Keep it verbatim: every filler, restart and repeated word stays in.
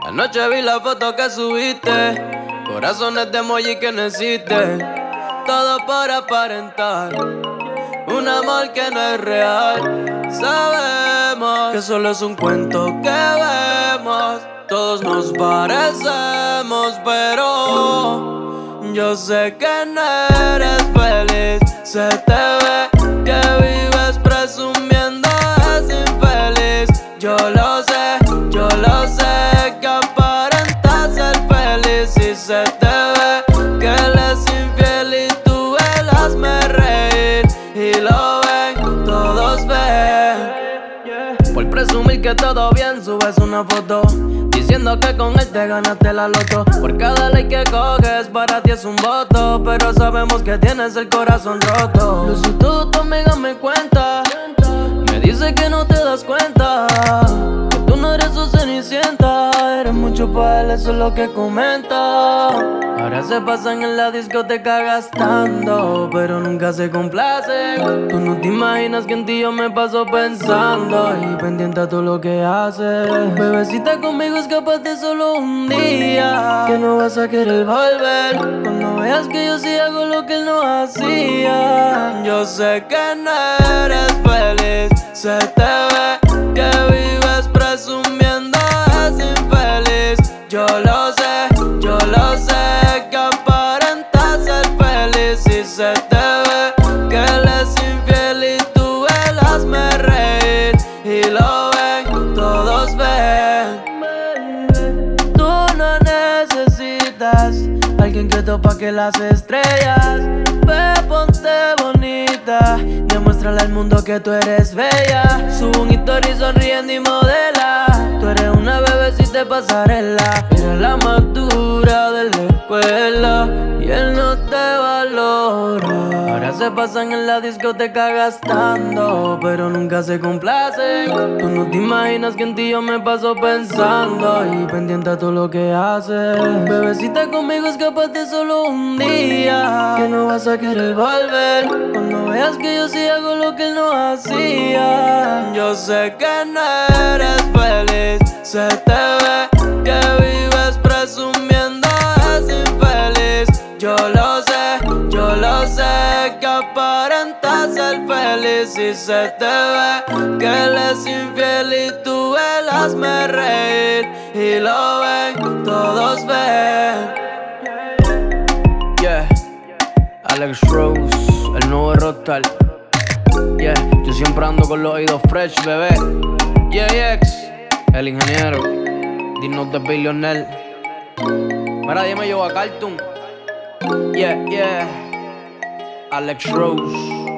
Anoche vi la foto que subiste, corazones de emoji que no existen, todo por aparentar un amor que no es real. Sabemos que solo es un cuento que vemos, todos nos parecemos, pero yo sé que no eres feliz. Se te ve que vives presumiendo, es infeliz. Yo lo sé, yo lo sé, que aparentas ser feliz. Y se te ve que él es infiel y tú él hazme reír. Y lo ven, todos ven. Por presumir que todo bien, subes una foto diciendo que con él te ganaste la loto. Por cada like que coges, para ti es un voto, pero sabemos que tienes el corazón roto. Lucy, tú, tu amiga me cuenta, me dice que no te das cuenta, que tú no eres su cenicienta. Eres mucho para él, eso es lo que comenta. Ahora se pasan en la discoteca gastando, pero nunca se complacen. Tú no te imaginas que en ti yo me paso pensando y pendiente a todo lo que haces. Bebecita, conmigo escapaste solo un día, que no vas a querer volver cuando veas que yo sí hago lo que él no hacía. Yo sé que no eres feliz, se te ve que vives presumiendo, es infeliz. Yo lo sé, yo lo sé, que aparentas ser feliz. Y se te ve que él es infiel y tú él hazme reír. Y lo ven, todos ven. Tú no necesitas alguien que topa que las estrellas. Ve, ponte bonita, demuéstrale al mundo que tú eres bella. Sube un story sonriendo y modela. Tú eres una bebecita de pasarela, eres la más dura de la escuela y él no te valora. Ahora se pasan en la discoteca gastando, pero nunca se complacen. Tú no te imaginas que en ti yo me paso pensando y pendiente a todo lo que haces. Bebecita, conmigo escapaste solo un día, que no vas a querer volver cuando veas que yo sí hago lo que él no hacía. Yo sé que no eres feliz, se te ve que vives presumiendo, es infeliz. Yo lo sé, yo lo sé, que aparentas ser feliz. Y se te ve que él es infiel y tú él hazme reír. Y lo ven, todos ven. Yeah, Alex Rose, el nuevo rockstar. Yeah, yo siempre ando con los oídos fresh, bebé. Yeah, X, el ingeniero, dignos de billionaire. Mira, dime yo a Cartoon. Yeah, yeah, Alex Rose.